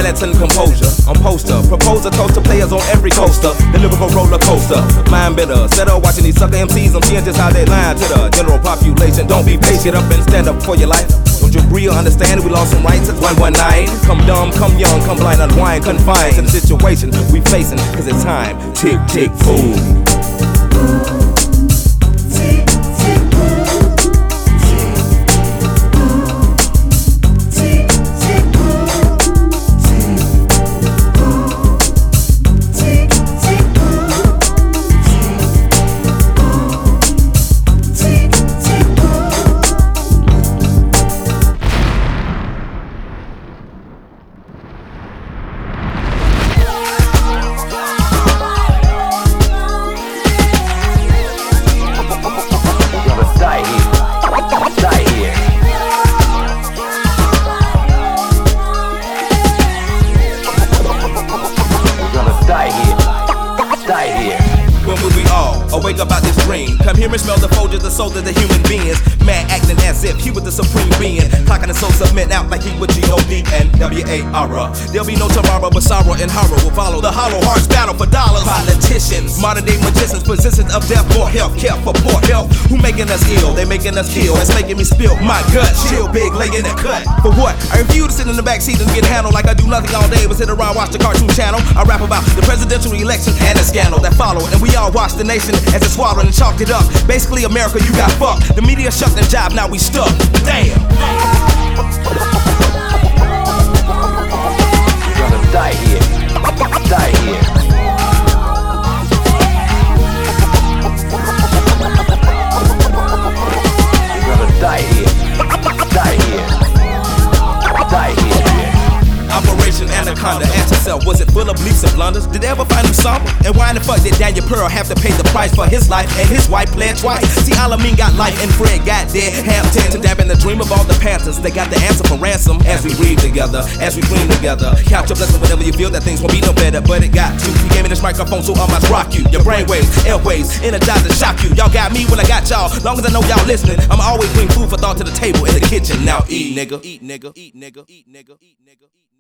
Silence and composure. On poster, propose a toast to players on every coaster. The lyrical roller coaster, mind bitter. Instead of watching these sucker MCs, I'm seeing just how they lie to the general population. Don't be patient, get up and stand up for your life. Don't you agree or understand? We lost some rights at one night. Come dumb, come young, come blind, unwind, confined to the situation we facing. Cause it's time, tick, tick, boom. Awake up out this dream. Come here and smell the folds of the souls of the human beings. Man acting as if he was the supreme being. Clocking the soul submit out like he would G-O-D and W-A-R-A. There'll be no tomorrow, but sorrow and horror will follow. The hollow hearts battle for dollars. Politicians, modern day magicians, positions of death for health care, for poor health. Who making us ill? They making us kill. It's making me spill my gut. Chill big, lay in the cut. For what? I refuse to sit in the backseat and get handled like I do nothing all day but sit around watch the cartoon channel. I rap about the presidential election and the scandal that followed, and we all watch the nation as it swallowed and chalked it up. Basically, America, you got fucked. The media shut their job, now we stuck. Damn. You're gonna die here. Die here. You're gonna die here. Die here. Die here. Operation Anaconda, ask yourself, was it full of leaps and blunders? Did they ever find him somber? And why in the fuck did Daniel Pearl have to pay the price for his life and his wife played twice? See, Alameen got life and Fred got dead. Hampton to dab in the dream of all the Panthers. They got the answer for ransom as we breathe together, as we dream together. Count your blessings whenever you feel that things won't be no better, but it got to. You gave me this microphone, so I must rock you. Your brainwaves, airwaves, energize and shock you. Y'all got me when I got y'all. Long as I know y'all listening, I'ma always bring food for thought to the table in the kitchen. Now eat, nigga. Eat, nigga. Eat, nigga. Eat, nigga. Eat, nigga.